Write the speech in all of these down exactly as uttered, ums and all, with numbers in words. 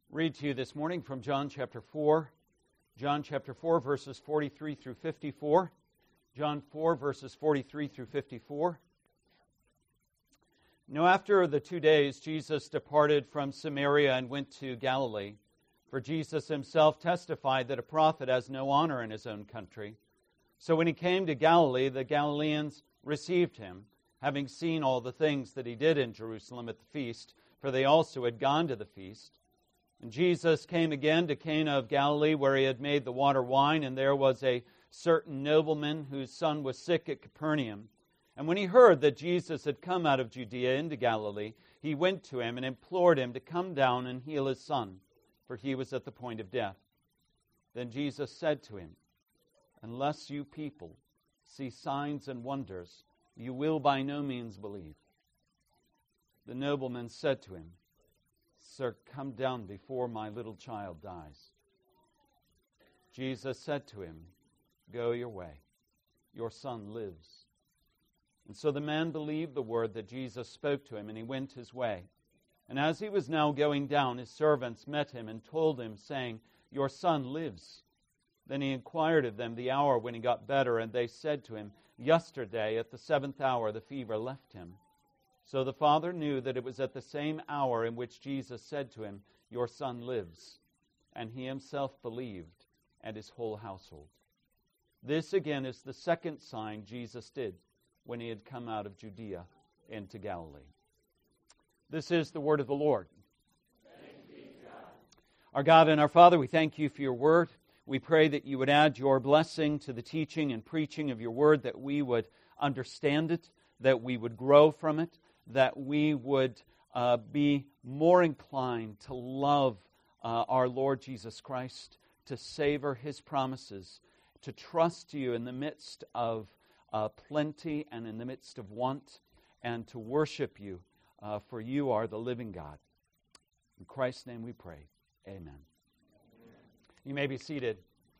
Read to you this morning from John chapter four. John chapter four, verses forty-three through fifty-four. John four, verses forty-three through fifty-four. Now after the two days, Jesus departed from Samaria and went to Galilee. For Jesus himself testified that a prophet has no honor in his own country. So when he came to Galilee, the Galileans received him, having seen all the things that he did in Jerusalem at the feast, for they also had gone to the feast. And Jesus came again to Cana of Galilee, where he had made the water wine, and there was a certain nobleman whose son was sick at Capernaum. And when he heard that Jesus had come out of Judea into Galilee, he went to him and implored him to come down and heal his son, for he was at the point of death. Then Jesus said to him, "Unless you people see signs and wonders, you will by no means believe." The nobleman said to him, "Sir, come down before my little child dies." Jesus said to him, "Go your way. Your son lives." And so the man believed the word that Jesus spoke to him, and he went his way. And as he was now going down, his servants met him and told him, saying, "Your son lives." Then he inquired of them the hour when he got better, and they said to him, "Yesterday at the seventh hour the fever left him." So the father knew that it was at the same hour in which Jesus said to him, "Your son lives." And he himself believed, and his whole household. This again is the second sign Jesus did when he had come out of Judea into Galilee. This is the word of the Lord. Thanks be to God. Our God and our Father, we thank you for your word. We pray that you would add your blessing to the teaching and preaching of your word, that we would understand it, that we would grow from it, that we would uh, be more inclined to love uh, our Lord Jesus Christ, to savor His promises, to trust you in the midst of uh, plenty and in the midst of want, and to worship you, uh, for you are the living God. In Christ's name we pray. Amen. You may be seated.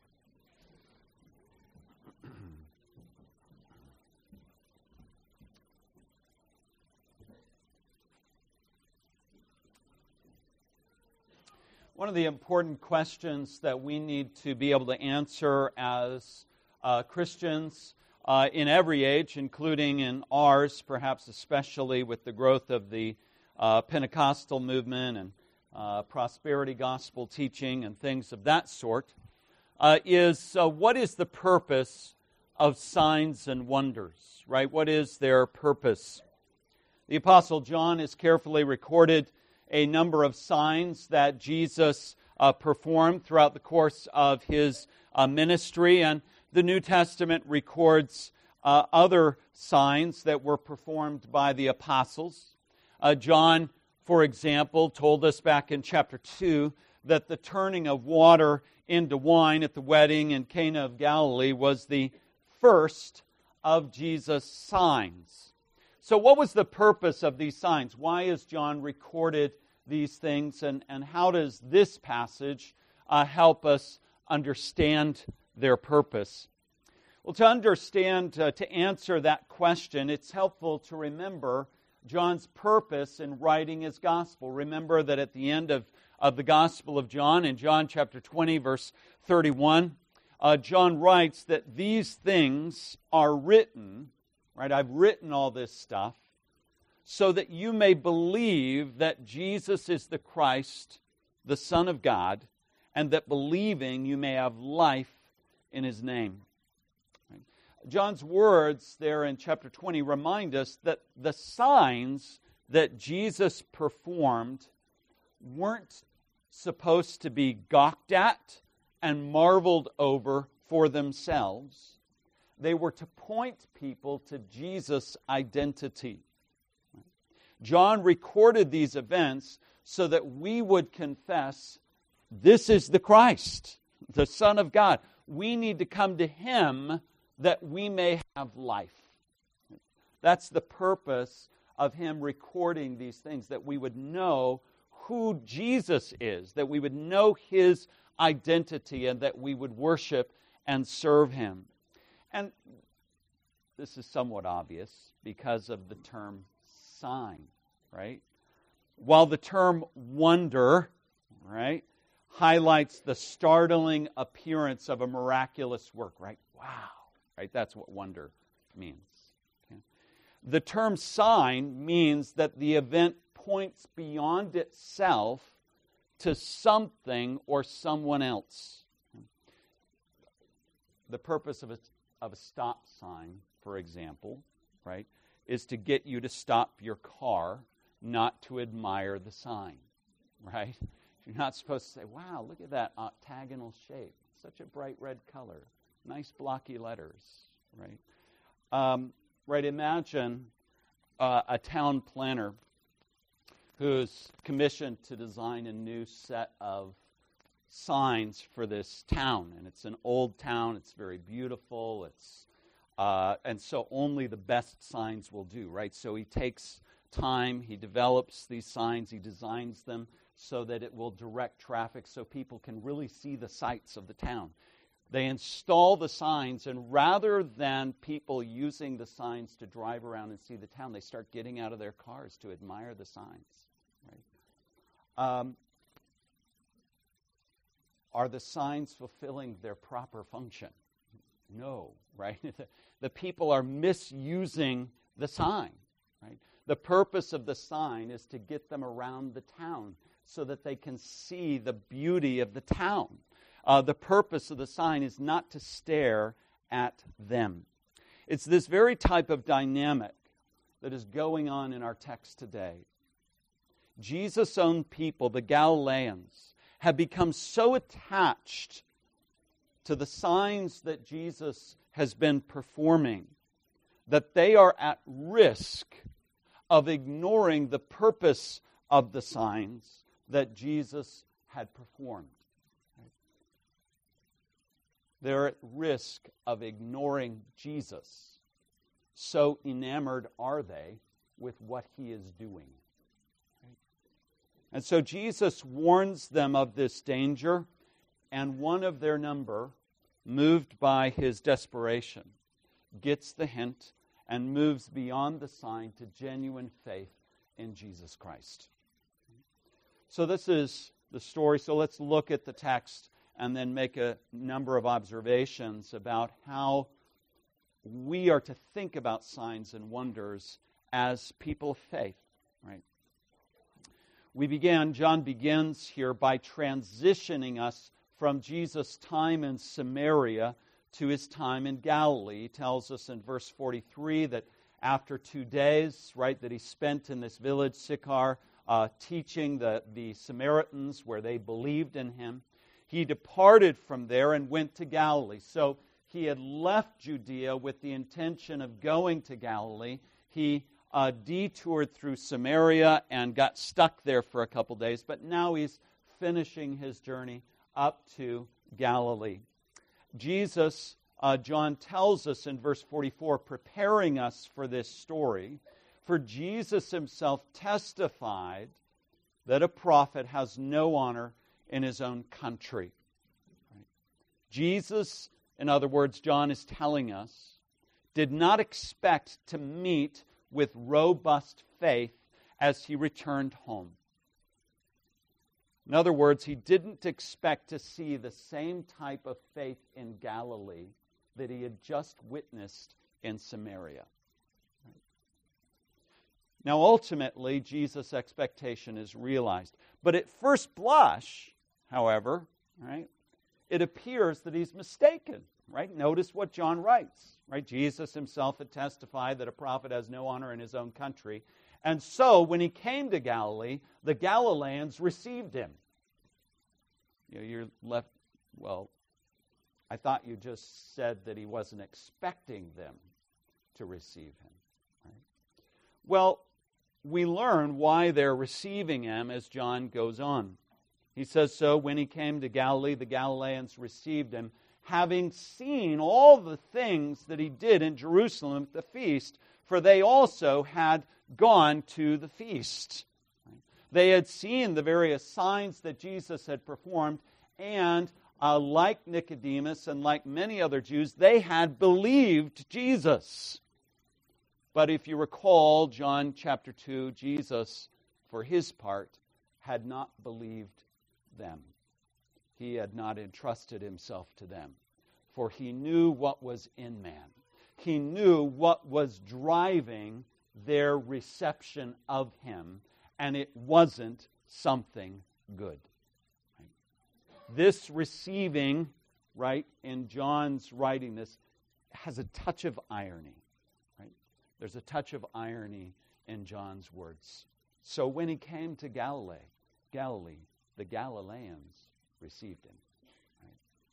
One of the important questions that we need to be able to answer as uh, Christians uh, in every age, including in ours, perhaps especially with the growth of the uh, Pentecostal movement and uh, prosperity gospel teaching and things of that sort, uh, is uh, what is the purpose of signs and wonders, right? What is their purpose? The Apostle John has carefully recorded a number of signs that Jesus uh, performed throughout the course of his uh, ministry, and the New Testament records uh, other signs that were performed by the apostles. Uh, John, for example, told us back in chapter two that the turning of water into wine at the wedding in Cana of Galilee was the first of Jesus' signs. So what was the purpose of these signs? Why has John recorded these things, and, and how does this passage uh, help us understand their purpose? Well, to understand, uh, to answer that question, it's helpful to remember John's purpose in writing his gospel. Remember that at the end of, of the Gospel of John, in John chapter twenty, verse thirty-one, uh, John writes that these things are written, right? I've written all this stuff so that you may believe that Jesus is the Christ, the Son of God, and that believing you may have life in His name. Right? John's words there in chapter twenty remind us that the signs that Jesus performed weren't supposed to be gawked at and marveled over for themselves. They were to point people to Jesus' identity. John recorded these events so that we would confess, this is the Christ, the Son of God. We need to come to Him that we may have life. That's the purpose of Him recording these things, that we would know who Jesus is, that we would know His identity, and that we would worship and serve Him. And this is somewhat obvious because of the term sign, right? While the term wonder, right, highlights the startling appearance of a miraculous work, right? Wow, right? That's what wonder means. Okay? The term sign means that the event points beyond itself to something or someone else. The purpose of a, of a stop sign, for example, right, is to get you to stop your car, not to admire the sign, right? You're not supposed to say, wow, look at that octagonal shape. Such a bright red color. Nice blocky letters, right? Um, right, imagine uh, a town planner who's commissioned to design a new set of signs for this town. And it's an old town. It's very beautiful. It's uh, and so only the best signs will do, right? So he takes time. He develops these signs. He designs them so that it will direct traffic so people can really see the sights of the town. They install the signs, and rather than people using the signs to drive around and see the town, they start getting out of their cars to admire the signs. Right? Um, are the signs fulfilling their proper function? No, right? The people are misusing the sign. Right? The purpose of the sign is to get them around the town so that they can see the beauty of the town. Uh, the purpose of the sign is not to stare at them. It's this very type of dynamic that is going on in our text today. Jesus' own people, the Galileans, have become so attached to the signs that Jesus has been performing that they are at risk of ignoring the purpose of the signs that Jesus had performed. They're at risk of ignoring Jesus. So enamored are they with what he is doing. And so Jesus warns them of this danger, and one of their number, moved by his desperation, gets the hint and moves beyond the sign to genuine faith in Jesus Christ. So this is the story. So let's look at the text and then make a number of observations about how we are to think about signs and wonders as people of faith, right? We began, John begins here by transitioning us from Jesus' time in Samaria to his time in Galilee. He tells us in verse forty-three that after two days, right, that he spent in this village, Sychar, uh, teaching the, the Samaritans where they believed in him, he departed from there and went to Galilee. So he had left Judea with the intention of going to Galilee. He uh, detoured through Samaria and got stuck there for a couple days, but now he's finishing his journey up to Galilee. Jesus, uh, John tells us in verse forty-four, preparing us for this story, for Jesus himself testified that a prophet has no honor in his own country. Right? Jesus, in other words, John is telling us, did not expect to meet with robust faith as he returned home. In other words, he didn't expect to see the same type of faith in Galilee that he had just witnessed in Samaria. Right? Now, ultimately, Jesus' expectation is realized. But at first blush, however, right, it appears that he's mistaken. Right? Notice what John writes. Right? Jesus himself had testified that a prophet has no honor in his own country. And so, when he came to Galilee, the Galileans received him. You know, you're left, well, I thought you just said that he wasn't expecting them to receive him. Right? Well, we learn why they're receiving him as John goes on. He says, so when he came to Galilee, the Galileans received him, having seen all the things that he did in Jerusalem at the feast, for they also had gone to the feast. They had seen the various signs that Jesus had performed, and uh, like Nicodemus and like many other Jews, they had believed Jesus. But if you recall, John chapter two, Jesus, for his part, had not believed them, he had not entrusted himself to them. For he knew what was in man. He knew what was driving their reception of him, and it wasn't something good. Right? This receiving, right, in John's writing this, has a touch of irony. Right? There's a touch of irony in John's words. So when he came to Galilee, Galilee, the Galileans received him. Right?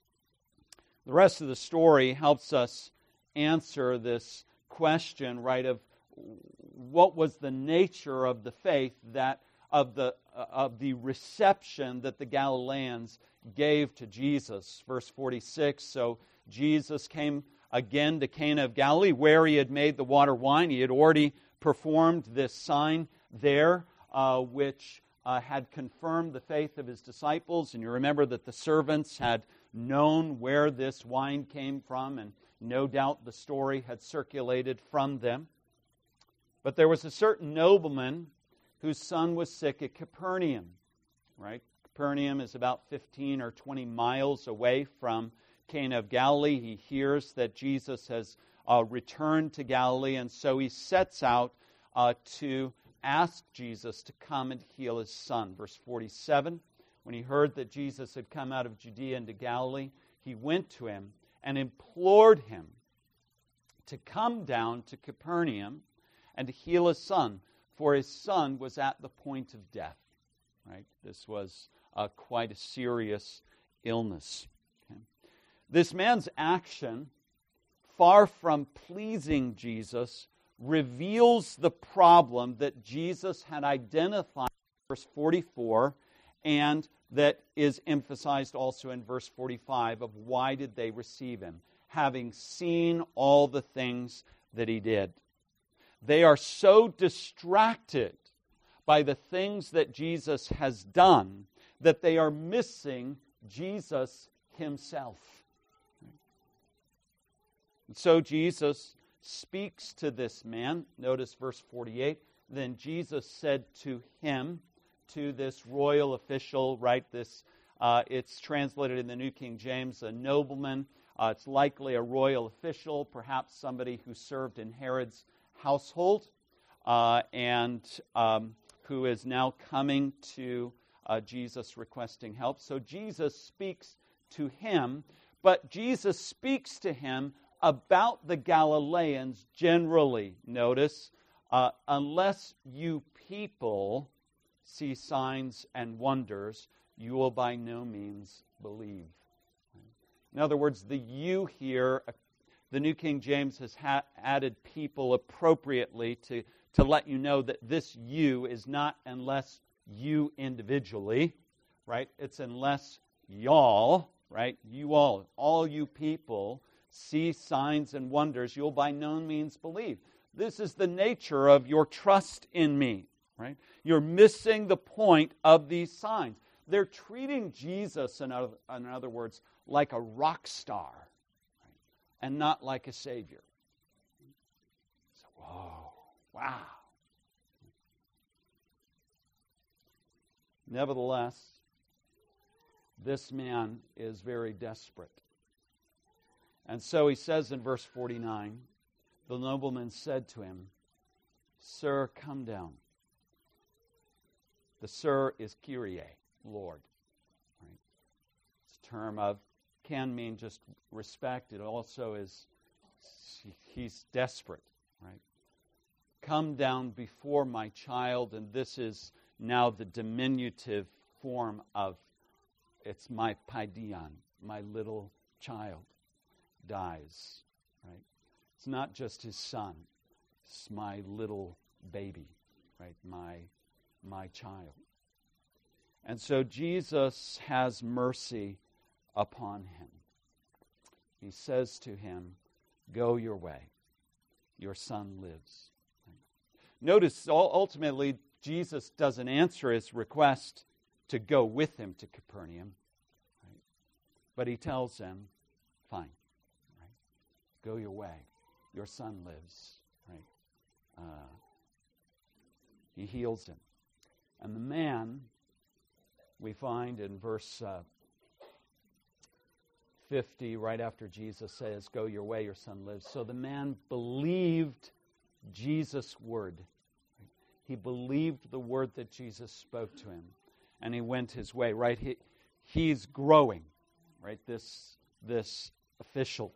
The rest of the story helps us answer this question, right, of what was the nature of the faith that of the uh, of the reception that the Galileans gave to Jesus. Verse forty-six, so Jesus came again to Cana of Galilee, where he had made the water wine. He had already performed this sign there, uh, which uh, had confirmed the faith of his disciples. And you remember that the servants had known where this wine came from, and no doubt the story had circulated from them. But there was a certain nobleman whose son was sick at Capernaum. Right? Capernaum is about fifteen or twenty miles away from Cana of Galilee. He hears that Jesus has uh, returned to Galilee, and so he sets out uh, to ask Jesus to come and heal his son. Verse forty-seven, when he heard that Jesus had come out of Judea into Galilee, he went to him and implored him to come down to Capernaum and to heal his son, for his son was at the point of death. Right? This was uh, quite a serious illness. Okay? This man's action, far from pleasing Jesus, reveals the problem that Jesus had identified in verse forty-four, and that is emphasized also in verse forty-five of why did they receive him, having seen all the things that he did. They are so distracted by the things that Jesus has done that they are missing Jesus himself. And so Jesus speaks to this man. Notice verse forty-eight. Then Jesus said to him, to this royal official, right? This uh, it's translated in the New King James, a nobleman. Uh, it's likely a royal official, perhaps somebody who served in Herod's household, uh, and um, who is now coming to uh, Jesus requesting help. So Jesus speaks to him, but Jesus speaks to him about the Galileans generally. Notice, uh, unless you people see signs and wonders, you will by no means believe. In other words, the you here, the New King James has ha- added people appropriately to, to let you know that this you is not unless you individually, right? It's unless y'all, right? You all, all you people see signs and wonders, you'll by no means believe. This is the nature of your trust in me, right? You're missing the point of these signs. They're treating Jesus, in other, in other words, like a rock star, right? And not like a Savior. So, whoa, wow. Nevertheless, this man is very desperate. And so he says in verse forty-nine, the nobleman said to him, "Sir, come down." The "sir" is Kyrie, Lord. Right? It's a term of, can mean just respect. It also is, he's desperate. Right? Come down before my child, and this is now the diminutive form of, it's my paidion, my little child, dies. Right? It's not just his son. It's my little baby, right? My, my child. And so Jesus has mercy upon him. He says to him, "Go your way. Your son lives." Right? Notice, ultimately, Jesus doesn't answer his request to go with him to Capernaum. Right? But he tells him, fine. Right? Go your way. Your son lives, right? Uh, he heals him. And the man we find in verse uh, fifty, right after Jesus says, "Go your way, your son lives." So the man believed Jesus' word. He believed the word that Jesus spoke to him, and he went his way, right? He, he's growing, right, this, this official.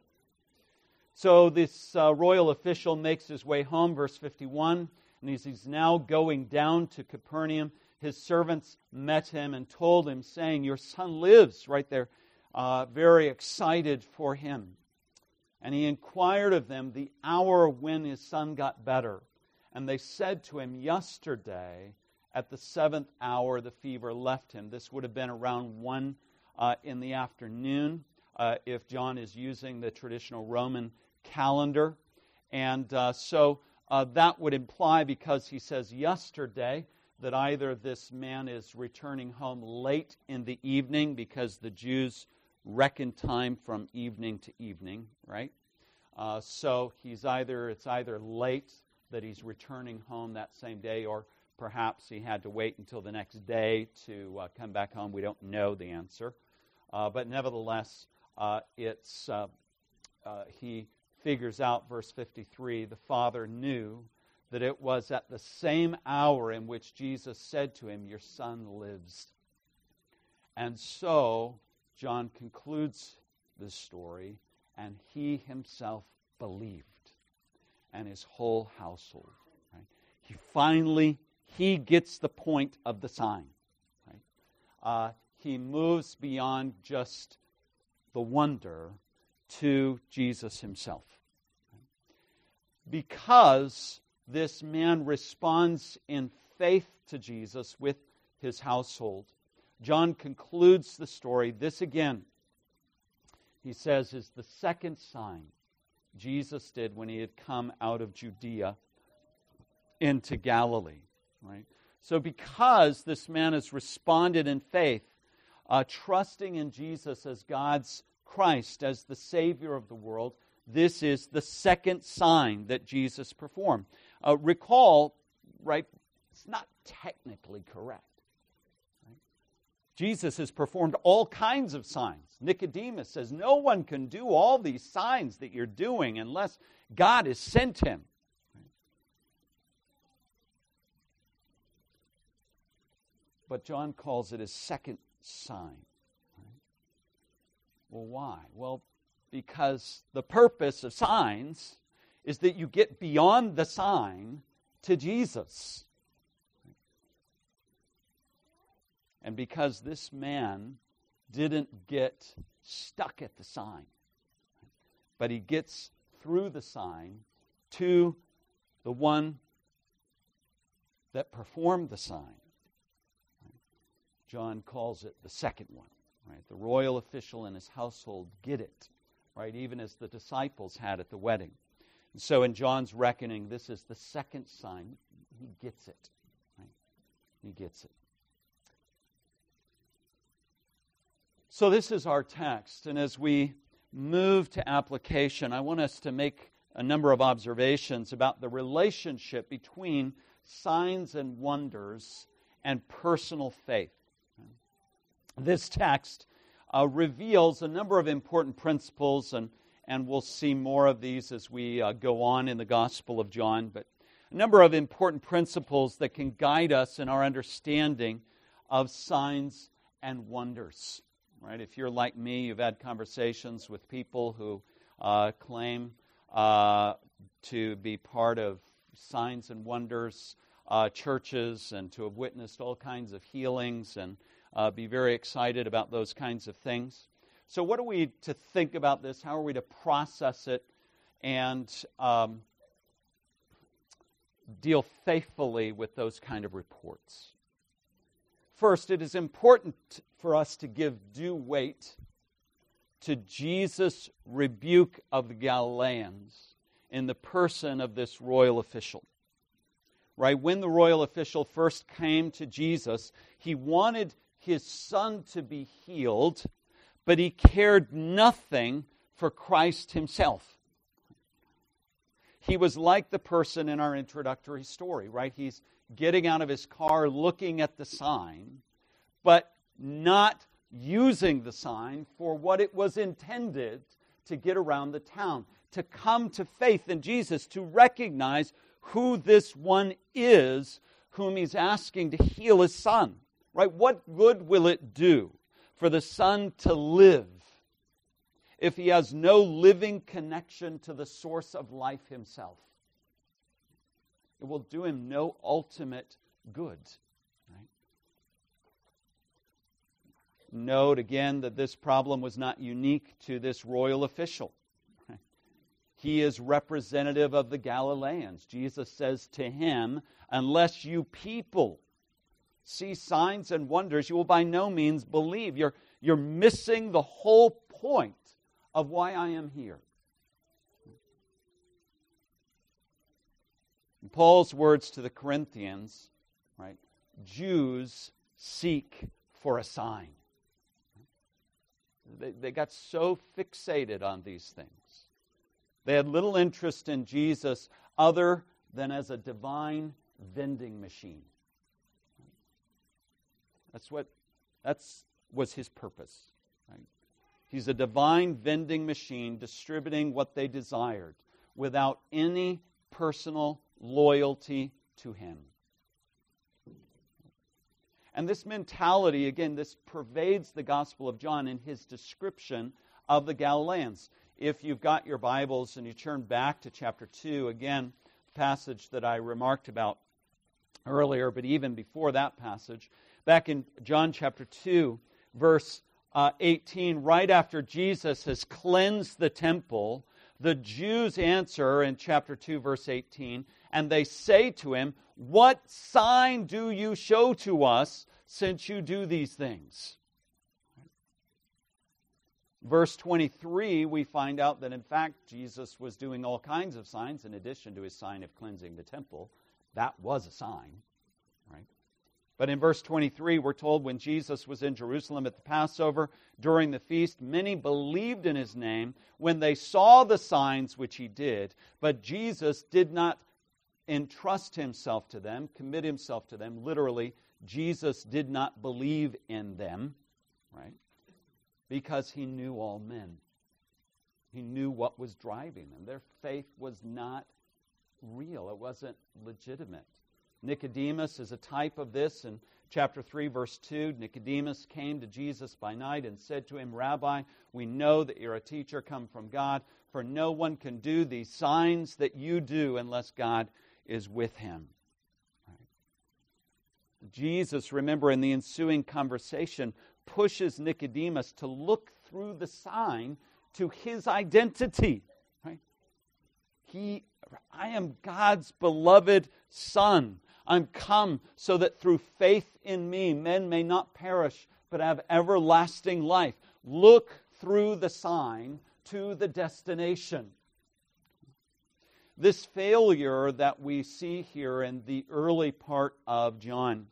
So this uh, royal official makes his way home, verse fifty-one, and he's, he's now going down to Capernaum. His servants met him and told him, saying, "Your son lives," right there, uh, very excited for him. And he inquired of them the hour when his son got better. And they said to him, "Yesterday, at the seventh hour, the fever left him." This would have been around one uh, in the afternoon, uh, if John is using the traditional Roman calendar. And uh, so uh, that would imply, because he says yesterday, that either this man is returning home late in the evening, because the Jews reckon time from evening to evening, right? Uh, so he's either it's either late that he's returning home that same day, or perhaps he had to wait until the next day to uh, come back home. We don't know the answer. Uh, but nevertheless, uh, it's uh, uh, he figures out, verse fifty-three, the father knew that it was at the same hour in which Jesus said to him, "Your son lives." And so John concludes this story, and he himself believed, and his whole household. Right? He finally, he gets the point of the sign. Right? Uh, he moves beyond just the wonder to Jesus himself. Right? Because this man responds in faith to Jesus with his household, John concludes the story. This again, he says, is the second sign Jesus did when he had come out of Judea into Galilee. Right? So because this man has responded in faith, uh, trusting in Jesus as God's Christ, as the Savior of the world, this is the second sign that Jesus performed. Uh, recall, right, it's not technically correct. Right? Jesus has performed all kinds of signs. Nicodemus says, no one can do all these signs that you're doing unless God has sent him. Right? But John calls it his second sign. Right? Well, why? Well, because the purpose of signs is that you get beyond the sign to Jesus. And because this man didn't get stuck at the sign, but he gets through the sign to the one that performed the sign, John calls it the second one. Right? The royal official and his household get it, right? Even as the disciples had at the wedding. And so in John's reckoning, this is the second sign. He gets it. Right? He gets it. So this is our text, and as we move to application, I want us to make a number of observations about the relationship between signs and wonders and personal faith. This text uh, reveals a number of important principles, and, and we'll see more of these as we uh, go on in the Gospel of John, but a number of important principles that can guide us in our understanding of signs and wonders. Right? If you're like me, you've had conversations with people who uh, claim uh, to be part of signs and wonders uh, churches and to have witnessed all kinds of healings and uh, be very excited about those kinds of things. So what are we to think about this? How are we to process it and um, deal faithfully with those kind of reports? First, it is important for us to give due weight to Jesus' rebuke of the Galileans in the person of this royal official. Right? When the royal official first came to Jesus, he wanted his son to be healed, but he cared nothing for Christ himself. He was like the person in our introductory story, right? He's getting out of his car, looking at the sign, but not using the sign for what it was intended to get around the town, to come to faith in Jesus, to recognize who this one is whom he's asking to heal his son. Right? What good will it do for the son to live if he has no living connection to the source of life himself? It will do him no ultimate good. Right? Note again that this problem was not unique to this royal official. Right? He is representative of the Galileans. Jesus says to him, unless you people see signs and wonders, you will by no means believe. You're, you're missing the whole point of why I am here. In Paul's words to the Corinthians, right? Jews seek for a sign. They, they got so fixated on these things. They had little interest in Jesus other than as a divine vending machine. That's what that's was his purpose. Right? He's a divine vending machine distributing what they desired without any personal loyalty to him. And this mentality, again, this pervades the Gospel of John in his description of the Galileans. If you've got your Bibles and you turn back to chapter two, again, the passage that I remarked about earlier, but even before that passage, back in John chapter two, verse uh, eighteen, right after Jesus has cleansed the temple, the Jews answer in chapter two, verse eighteen, and they say to him, what sign do you show to us since you do these things? Verse twenty-three, we find out that in fact Jesus was doing all kinds of signs in addition to his sign of cleansing the temple. That was a sign, right? But in verse twenty-three, we're told when Jesus was in Jerusalem at the Passover, during the feast, many believed in his name when they saw the signs which he did. But Jesus did not entrust himself to them, commit himself to them. Literally, Jesus did not believe in them, right? Because he knew all men. He knew what was driving them. Their faith was not real. It wasn't legitimate. Nicodemus is a type of this. In chapter three, verse two, Nicodemus came to Jesus by night and said to him, Rabbi, we know that you're a teacher come from God, for no one can do these signs that you do unless God is with him. Right? Jesus, remember, in the ensuing conversation, pushes Nicodemus to look through the sign to his identity. Right? He, I am God's beloved Son. I'm come so that through faith in me, men may not perish, but have everlasting life. Look through the sign to the destination. This failure that we see here in the early part of John,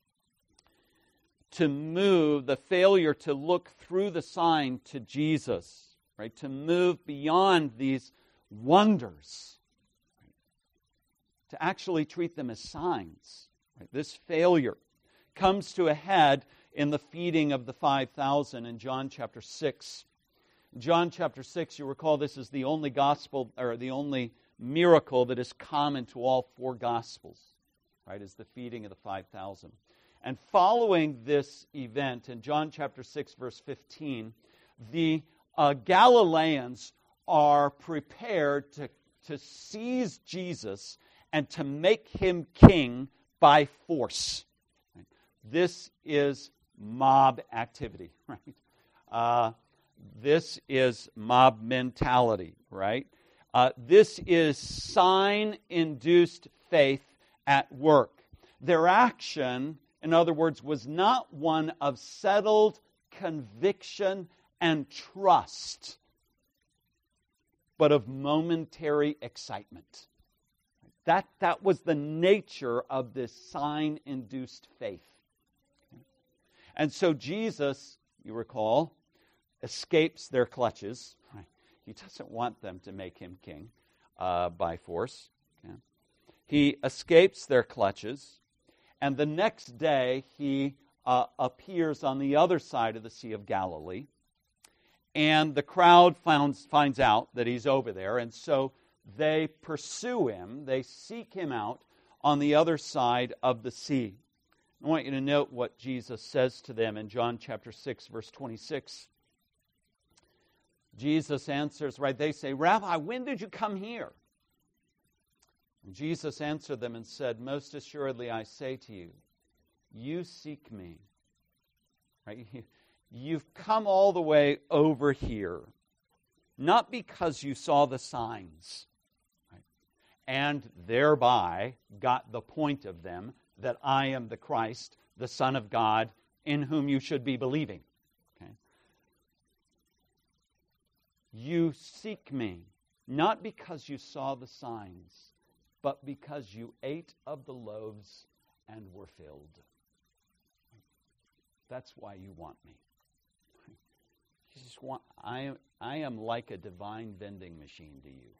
to move, the failure to look through the sign to Jesus, right? To move beyond these wonders, right? To actually treat them as signs. Right? This failure comes to a head in the feeding of the five thousand in John chapter six. In John chapter six, you recall this is the only gospel, or the only miracle that is common to all four Gospels, right, is the feeding of the five thousand. And following this event, in John chapter six, verse fifteen, the uh, Galileans are prepared to, to seize Jesus and to make him king by force. Right? This is mob activity, right? Uh, this is mob mentality, right? Uh, this is sign-induced faith at work. Their action, in other words, was not one of settled conviction and trust, but of momentary excitement. That, that was the nature of this sign-induced faith. And so Jesus, you recall, escapes their clutches. Right? He doesn't want them to make him king uh, by force. Okay? He escapes their clutches, and the next day he uh, appears on the other side of the Sea of Galilee. And the crowd finds, finds out that he's over there, and so they pursue him. They seek him out on the other side of the sea. I want you to note what Jesus says to them in John chapter six, verse twenty-six. Jesus answers, right, they say, "Rabbi, when did you come here?" And Jesus answered them and said, "Most assuredly I say to you, you seek me." Right? You've come all the way over here, not because you saw the signs, right, and thereby got the point of them that I am the Christ, the Son of God, in whom you should be believing. Okay? You seek me, not because you saw the signs, but because you ate of the loaves and were filled. That's why you want me. You just want, I am, I am like a divine vending machine to you.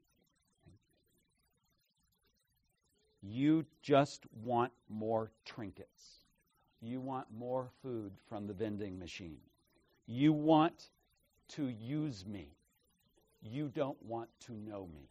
You just want more trinkets. You want more food from the vending machine. You want to use me. You don't want to know me.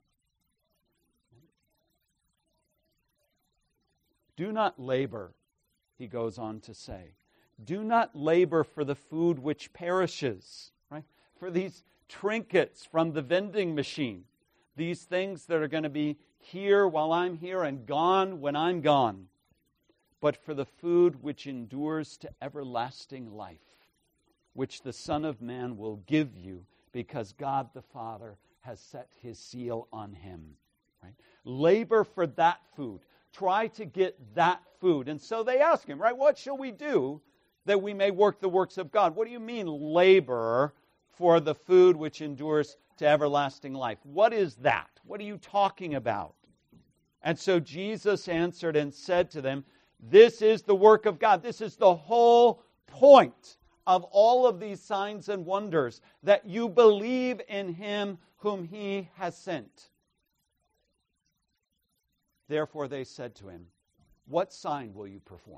Do not labor, he goes on to say. Do not labor for the food which perishes, right? For these trinkets from the vending machine, these things that are going to be here while I'm here and gone when I'm gone, but for the food which endures to everlasting life, which the Son of Man will give you, because God the Father has set his seal on him. Right? Labor for that food. Try to get that food. And so they ask him, right, what shall we do that we may work the works of God? What do you mean labor for the food which endures to everlasting life? What is that? What are you talking about? And so Jesus answered and said to them, this is the work of God. This is the whole point of all of these signs and wonders, that you believe in him whom he has sent. Therefore they said to him, what sign will you perform?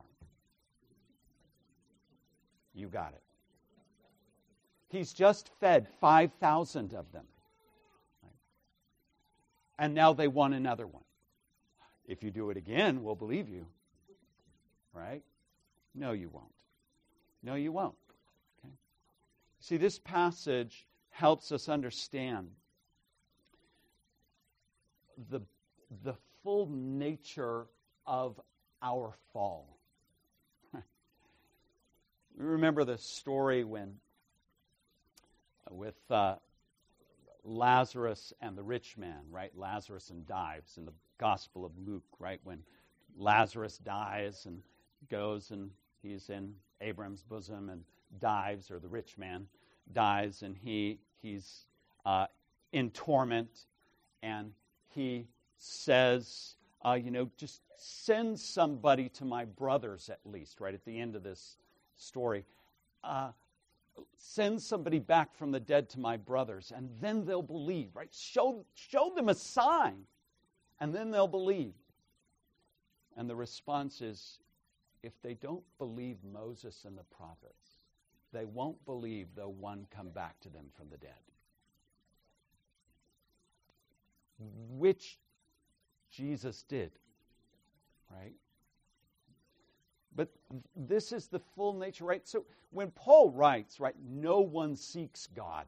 You got it. He's just fed five thousand of them. Right? And now they want another one. If you do it again, we'll believe you. Right? No, you won't. No, you won't. Okay? See, this passage helps us understand the, the full nature of our fall. We remember the story when with uh, Lazarus and the rich man, right? Lazarus and Dives in the Gospel of Luke, right? When Lazarus dies and goes and he's in Abraham's bosom, and Dives, or the rich man, dies, and he he's uh, in torment, and he says, uh, you know, just send somebody to my brothers at least, right? At the end of this story, uh, send somebody back from the dead to my brothers, and then they'll believe, right? Show, show them a sign, and then they'll believe. And the response is, if they don't believe Moses and the prophets, they won't believe though one come back to them from the dead. Which Jesus did, right? But this is the full nature, right? So when Paul writes, right, no one seeks God.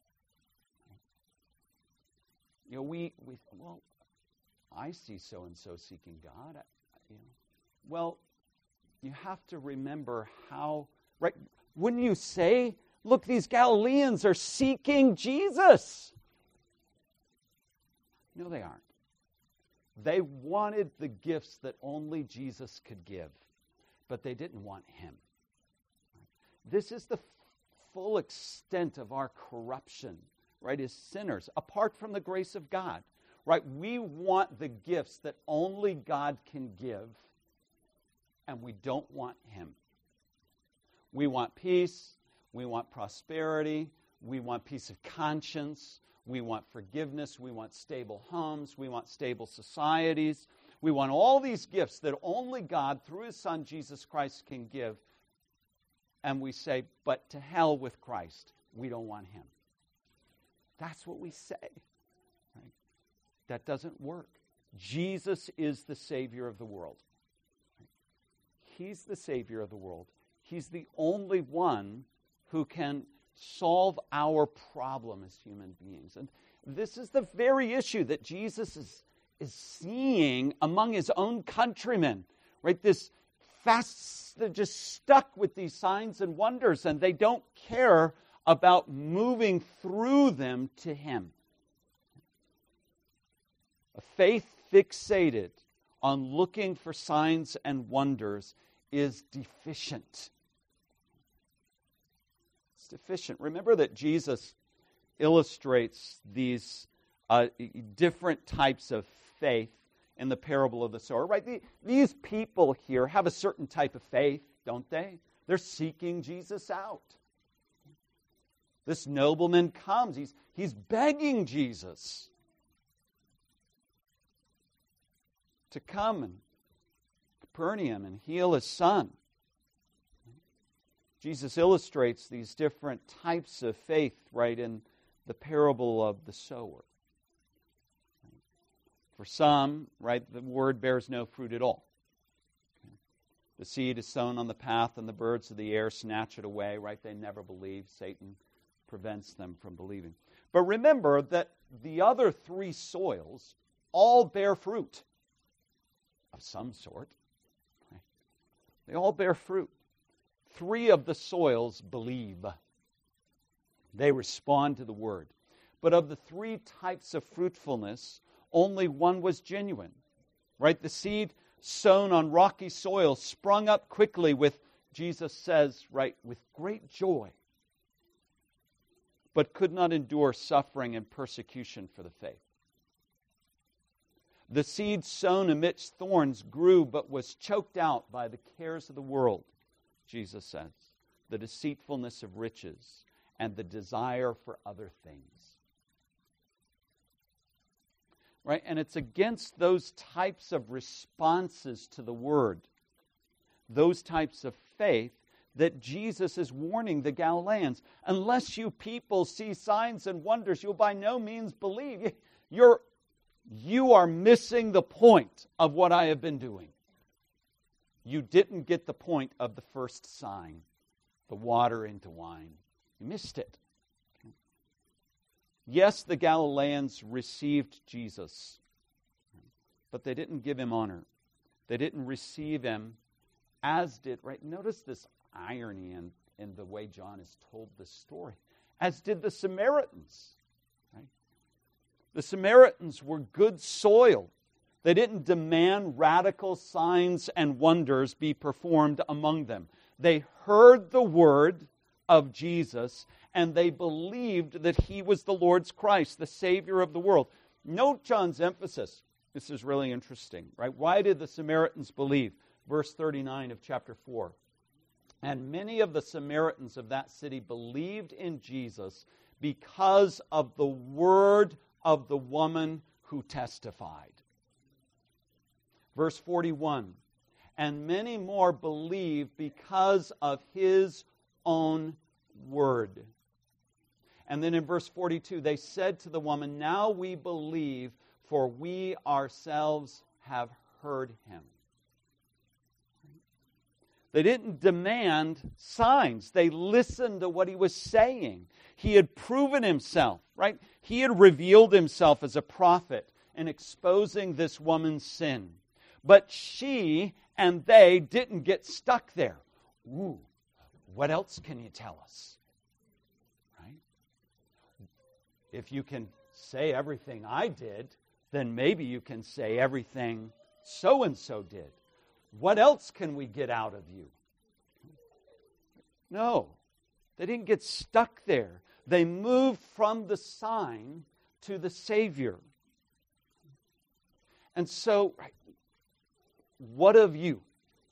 You know, we, we well, I see so-and-so seeking God. I, you know, well, you have to remember how, right? Wouldn't you say, look, these Galileans are seeking Jesus? No, they aren't. They wanted the gifts that only Jesus could give, but they didn't want him. This is the full extent of our corruption, right, as sinners, apart from the grace of God, right? We want the gifts that only God can give, and we don't want him. We want peace, we want prosperity, we want peace of conscience, we want forgiveness, we want stable homes, we want stable societies. We want all these gifts that only God, through his Son, Jesus Christ, can give. and we say, but to hell with Christ, we don't want him. That's what we say. Right? That doesn't work. Jesus is the Savior of the world. Right? He's the Savior of the world. He's the only one who can solve our problem as human beings. And this is the very issue that Jesus is, is seeing among his own countrymen. Right? This fast, they're just stuck with these signs and wonders, and they don't care about moving through them to him. A faith fixated on looking for signs and wonders is deficient. It's deficient. Remember that Jesus illustrates these uh, different types of faith in the parable of the sower, right? The, these people here have a certain type of faith, don't they? They're seeking Jesus out. This nobleman comes. He's, he's begging Jesus to come and Capernaum and heal his son. Jesus illustrates these different types of faith, right, in the parable of the sower. For some, right, the word bears no fruit at all. Okay. The seed is sown on the path, and the birds of the air snatch it away, right? They never believe. Satan prevents them from believing. But remember that the other three soils all bear fruit of some sort. Right? They all bear fruit. Three of the soils believe. They respond to the word. But of the three types of fruitfulness, only one was genuine, right? The seed sown on rocky soil sprung up quickly with, Jesus says, right, with great joy, but could not endure suffering and persecution for the faith. The seed sown amidst thorns grew, but was choked out by the cares of the world, Jesus says, the deceitfulness of riches, and the desire for other things. Right? And it's against those types of responses to the word, those types of faith, that Jesus is warning the Galileans. Unless you people see signs and wonders, you'll by no means believe. You're, you are missing the point of what I have been doing. You didn't get the point of the first sign, the water into wine. You missed it. Yes, the Galileans received Jesus, but they didn't give him honor. They didn't receive him as did, right? Notice this irony in, in the way John has told this story. As did the Samaritans, right? The Samaritans were good soil. They didn't demand radical signs and wonders be performed among them. They heard the word of Jesus, and they believed that he was the Lord's Christ, the Savior of the world. Note John's emphasis. This is really interesting, right? Why did the Samaritans believe? Verse thirty-nine of chapter four. And many of the Samaritans of that city believed in Jesus because of the word of the woman who testified. Verse forty-one. And many more believed because of his own word. And then in verse forty-two, they said to the woman, now we believe, for we ourselves have heard him. They didn't demand signs. They listened to what he was saying. He had proven himself, right? He had revealed himself as a prophet in exposing this woman's sin. But she and they didn't get stuck there. Ooh, what else can you tell us? Right? If you can say everything I did, then maybe you can say everything so-and-so did. What else can we get out of you? No, they didn't get stuck there. They moved from the sign to the Savior. And so, what of you?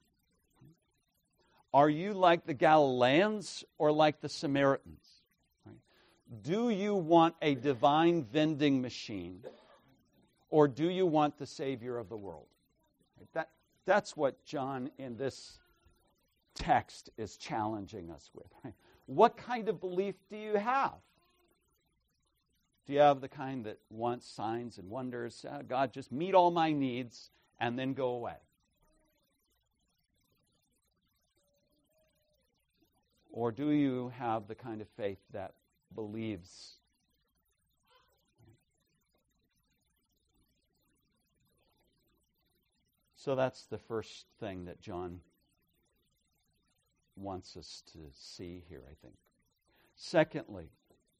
Are you like the Galileans or like the Samaritans? Do you want a divine vending machine, or do you want the Savior of the world? That, that's what John in this text is challenging us with. Right? What kind of belief do you have? Do you have the kind that wants signs and wonders? Uh, God, just meet all my needs and then go away. Or do you have the kind of faith that believes? So that's the first thing that John wants us to see here, I think. Secondly,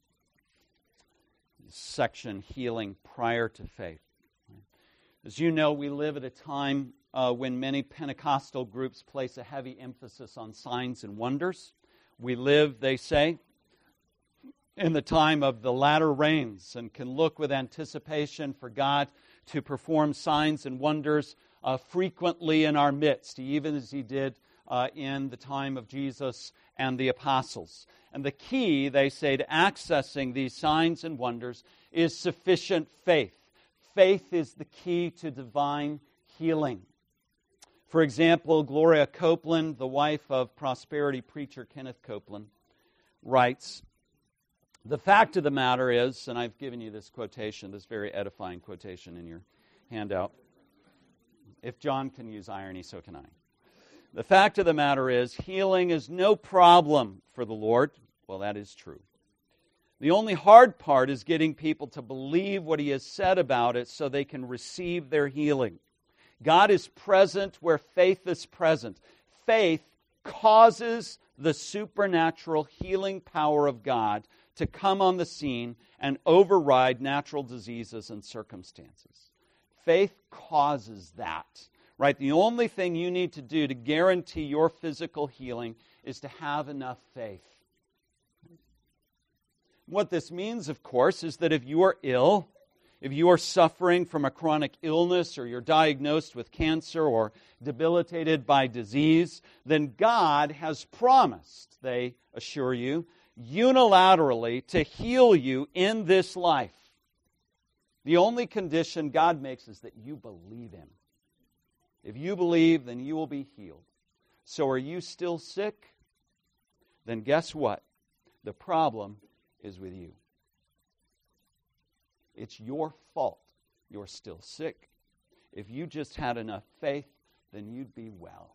this section, healing prior to faith. As you know, we live at a time uh, when many Pentecostal groups place a heavy emphasis on signs and wonders. We live, they say, in the time of the latter rains and can look with anticipation for God to perform signs and wonders uh, frequently in our midst, even as He did uh, in the time of Jesus and the apostles. And the key, they say, to accessing these signs and wonders is sufficient faith. Faith is the key to divine healing. For example, Gloria Copeland, the wife of prosperity preacher Kenneth Copeland, writes, "The fact of the matter is," and I've given you this quotation, this very edifying quotation in your handout. If John can use irony, so can I. "The fact of the matter is, healing is no problem for the Lord." Well, that is true. "The only hard part is getting people to believe what He has said about it so they can receive their healing. God is present where faith is present. Faith causes the supernatural healing power of God to come on the scene and override natural diseases and circumstances. Faith causes that, right? The only thing you need to do to guarantee your physical healing is to have enough faith. What this means, of course, is that if you are ill, if you are suffering from a chronic illness or you're diagnosed with cancer or debilitated by disease, then God has promised, they assure you, unilaterally to heal you in this life. The only condition God makes is that you believe Him. If you believe, then you will be healed. So are you still sick? Then guess what? The problem is with you. It's your fault you're still sick. If you just had enough faith, then you'd be well.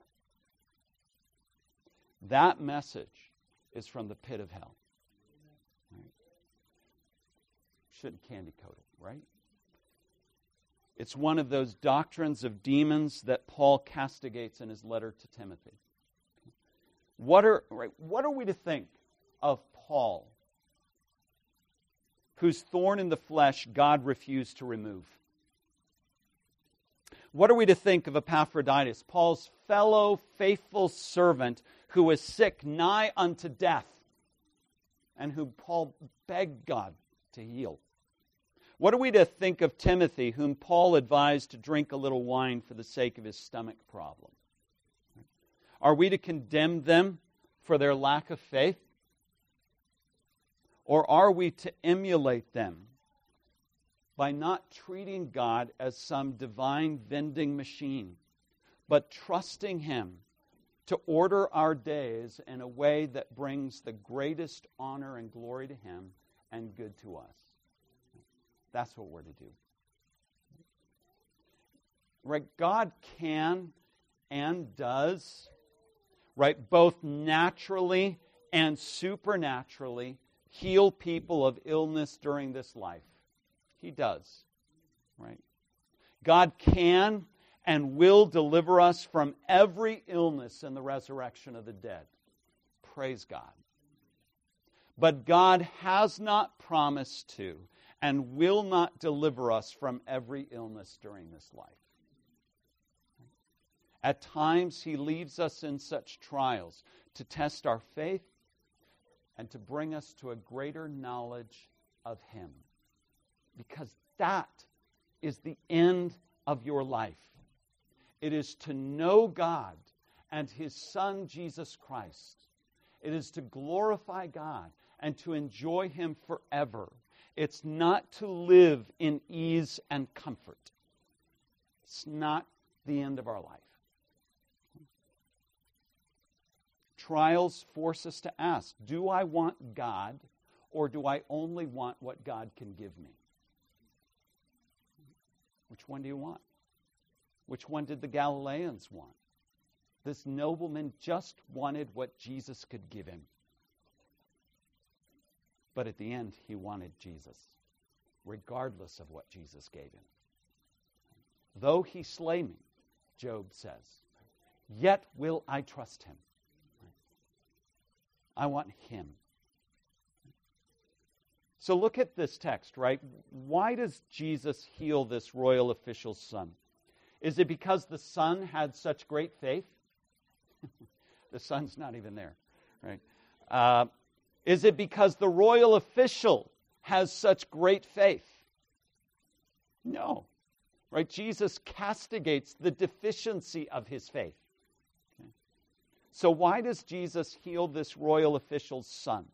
That message is from the pit of hell. Right? Shouldn't candy coat it, right? It's one of those doctrines of demons that Paul castigates in his letter to Timothy. What are, right, what are we to think of Paul, whose thorn in the flesh God refused to remove? What are we to think of Epaphroditus, Paul's fellow faithful servant who was sick nigh unto death and whom Paul begged God to heal? What are we to think of Timothy, whom Paul advised to drink a little wine for the sake of his stomach problem? Are we to condemn them for their lack of faith? Or are we to emulate them by not treating God as some divine vending machine, but trusting Him to order our days in a way that brings the greatest honor and glory to Him and good to us? That's what we're to do. Right? God can and does, right, both naturally and supernaturally heal people of illness during this life. He does, right? God can and will deliver us from every illness in the resurrection of the dead. Praise God. But God has not promised to and will not deliver us from every illness during this life. At times, He leaves us in such trials to test our faith and to bring us to a greater knowledge of Him. Because that is the end of your life. It is to know God and His Son, Jesus Christ. It is to glorify God and to enjoy Him forever. It's not to live in ease and comfort. It's not the end of our life. Trials force us to ask, do I want God, or do I only want what God can give me? Which one do you want? Which one did the Galileans want? This nobleman just wanted what Jesus could give him. But at the end, he wanted Jesus, regardless of what Jesus gave him. Though he slay me, Job says, yet will I trust him. I want him. So look at this text, right? Why does Jesus heal this royal official's son? Is it because the son had such great faith? The son's not even there, right? Uh, is it because the royal official has such great faith? No. Right? Jesus castigates the deficiency of his faith. Okay. So why does Jesus heal this royal official's son?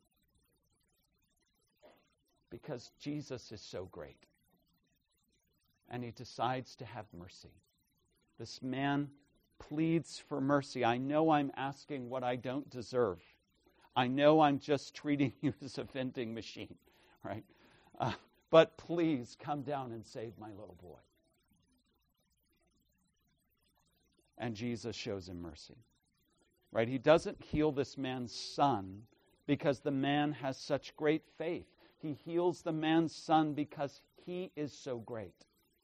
Because Jesus is so great. And he decides to have mercy. This man pleads for mercy. I know I'm asking what I don't deserve. I know I'm just treating you as a vending machine, right? Uh, but please come down and save my little boy. And Jesus shows him mercy, right? He doesn't heal this man's son because the man has such great faith. He heals the man's son because he is so great.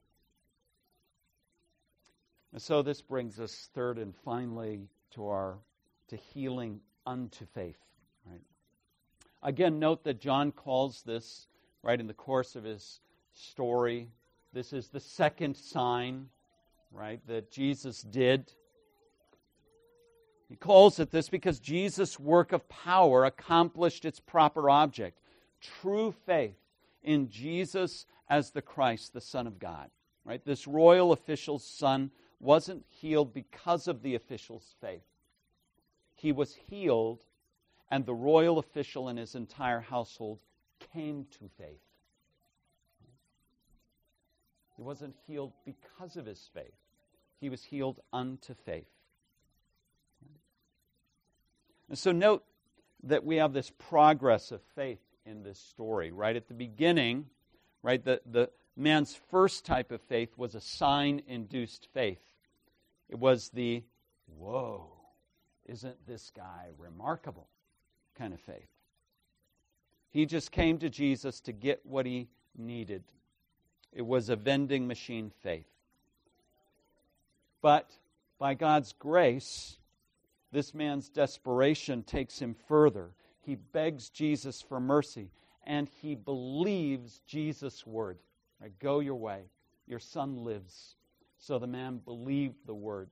And so this brings us third and finally to our to healing unto faith, right? Again, note that John calls this, right, in the course of his story, this is the second sign, right, that Jesus did. He calls it this because Jesus' work of power accomplished its proper object. True faith in Jesus as the Christ, the Son of God. Right? This royal official's son wasn't healed because of the official's faith. He was healed, and the royal official and his entire household came to faith. He wasn't healed because of his faith. He was healed unto faith. And so note that we have this progress of faith in this story, right? At the beginning, right, the, the man's first type of faith was a sign-induced faith. It was the, whoa, isn't this guy remarkable kind of faith. He just came to Jesus to get what he needed. It was a vending machine faith. But by God's grace, this man's desperation takes him further. He begs Jesus for mercy, and he believes Jesus' word. Right, go your way. Your son lives. So the man believed the word.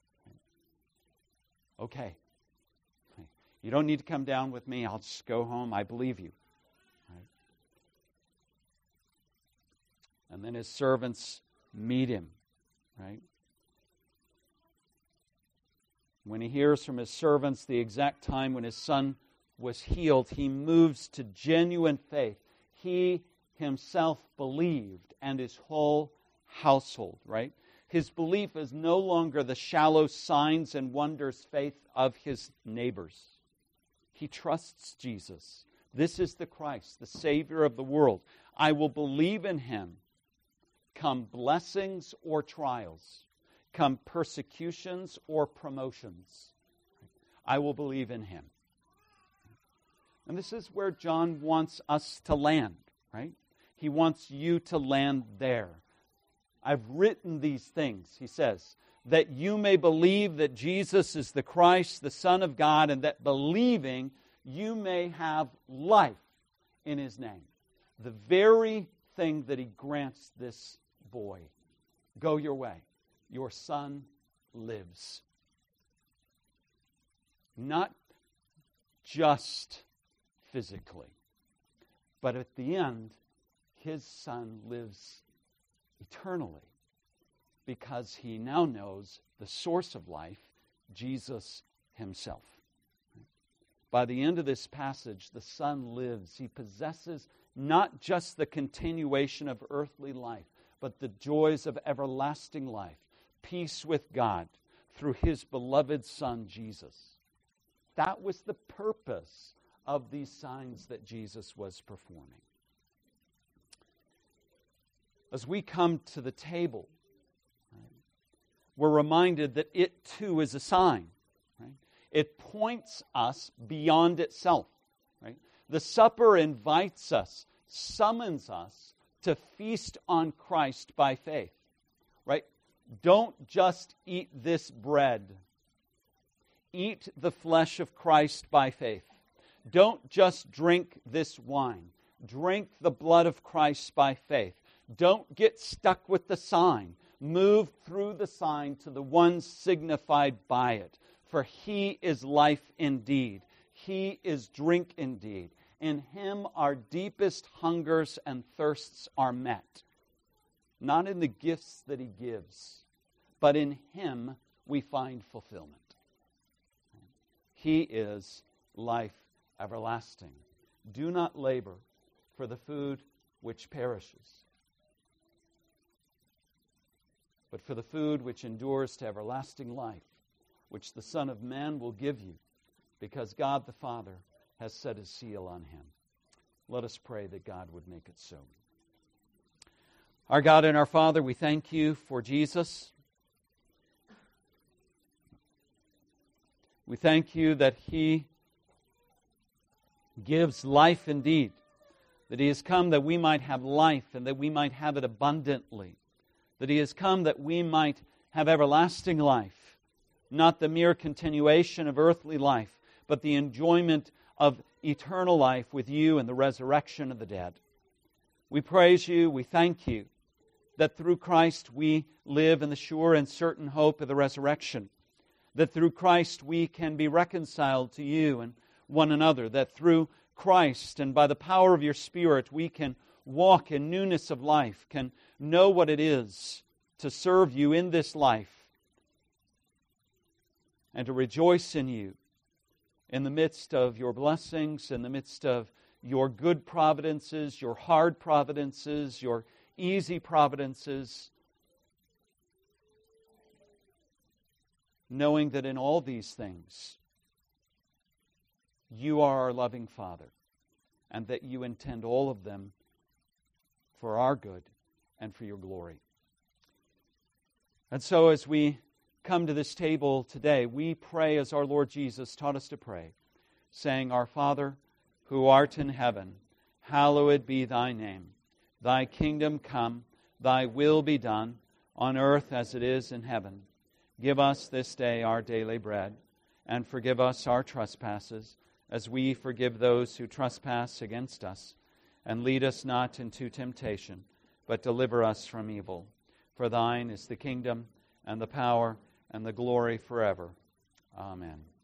Okay. You don't need to come down with me. I'll just go home. I believe you. Right? And then his servants meet him. Right? When he hears from his servants the exact time when his son was healed, he moves to genuine faith. He himself believed, and his whole household, right? His belief is no longer the shallow signs and wonders faith of his neighbors. He trusts Jesus. This is the Christ, the Savior of the world. I will believe in him, come blessings or trials, come persecutions or promotions. I will believe in him. And this is where John wants us to land, right? He wants you to land there. I've written these things, he says, that you may believe that Jesus is the Christ, the Son of God, and that believing you may have life in his name. The very thing that he grants this boy. Go your way. Your son lives. Not just physically, but at the end, his son lives eternally because he now knows the source of life, Jesus himself. By the end of this passage, the son lives. He possesses not just the continuation of earthly life, but the joys of everlasting life, peace with God through his beloved Son, Jesus. That was the purpose of these signs that Jesus was performing. As we come to the table, right, we're reminded that it too is a sign. Right? It points us beyond itself. Right? The supper invites us, summons us to feast on Christ by faith. Right? Don't just eat this bread. Eat the flesh of Christ by faith. Don't just drink this wine. Drink the blood of Christ by faith. Don't get stuck with the sign. Move through the sign to the one signified by it. For He is life indeed. He is drink indeed. In Him our deepest hungers and thirsts are met. Not in the gifts that He gives, but in Him we find fulfillment. He is life everlasting. Do not labor for the food which perishes, but for the food which endures to everlasting life, which the Son of Man will give you, because God the Father has set His seal on Him. Let us pray that God would make it so. Our God and our Father, we thank You for Jesus. We thank You that He gives life indeed, that He has come that we might have life and that we might have it abundantly, that He has come that we might have everlasting life, not the mere continuation of earthly life, but the enjoyment of eternal life with You and the resurrection of the dead. We praise You, we thank You that through Christ we live in the sure and certain hope of the resurrection, that through Christ we can be reconciled to You and one another, that through Christ and by the power of Your Spirit we can walk in newness of life, can know what it is to serve You in this life and to rejoice in You in the midst of Your blessings, in the midst of Your good providences, Your hard providences, Your easy providences, knowing that in all these things You are our loving Father, and that You intend all of them for our good and for Your glory. And so as we come to this table today, we pray as our Lord Jesus taught us to pray, saying, Our Father, who art in heaven, hallowed be Thy name. Thy kingdom come, Thy will be done, on earth as it is in heaven. Give us this day our daily bread, and forgive us our trespasses, as we forgive those who trespass against us. And lead us not into temptation, but deliver us from evil. For Thine is the kingdom, and the power, and the glory forever. Amen.